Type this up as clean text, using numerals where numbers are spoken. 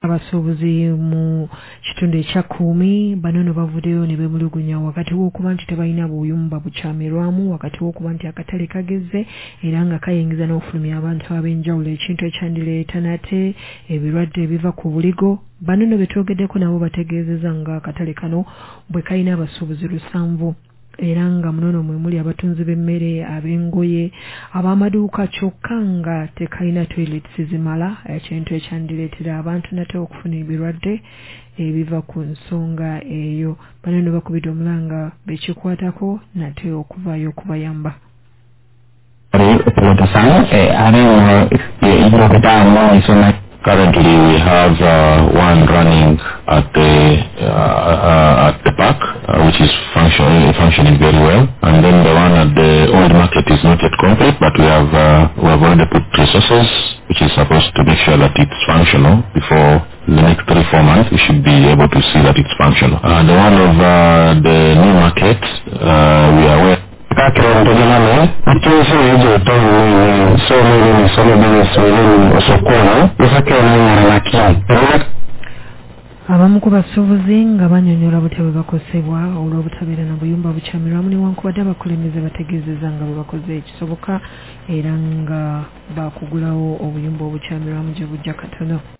abasuubuzi mu kitundu ekya Kuumi bano no bavuddeyo ne beemulugunya wakati w'okuba nti tebalina buyumba bukyamirwamu, wakati w'okuba nti akatale kagezze era nga kayingiza n'okufulumya abantu ab'enjawulo, ekintu ekyandireeta nate ebirwadde ebiva ku buligo. Bano no betwogeddeko nabo bategeezezza nga akatale kano bwe kalina abasuubuzi 7 era nga munono mwe muli abatunzi b'emmere, ab'engoye, ab'amaduuka, kyokka nga tekalina toilets zimala, ekintu ekyandireetera abantu nate okufuna ebirwadde ebiva ku nsonga eyo. Bano no bakubidde omulanga bekikwatako nate okuvaayo okubayamba. Currently, we have one running at the park, which is functioning very well, and then the one at the old market is not yet complete, but we have already put resources, which is supposed to make sure that it's functional before the next 3-4 months. We should be able to see that it's functional. The one of the new market, we are aware. Abamu ku basuubuzi nga bannyonnyola butya bwe bakosebwa olw'obutabeera na buyumba bukyamirwamu newankubadde abakulembeze bategeezezza nga bwe bakoze ekisoboka era nga bakugulawo obuyumba obukyamirwamu gye bujja katono.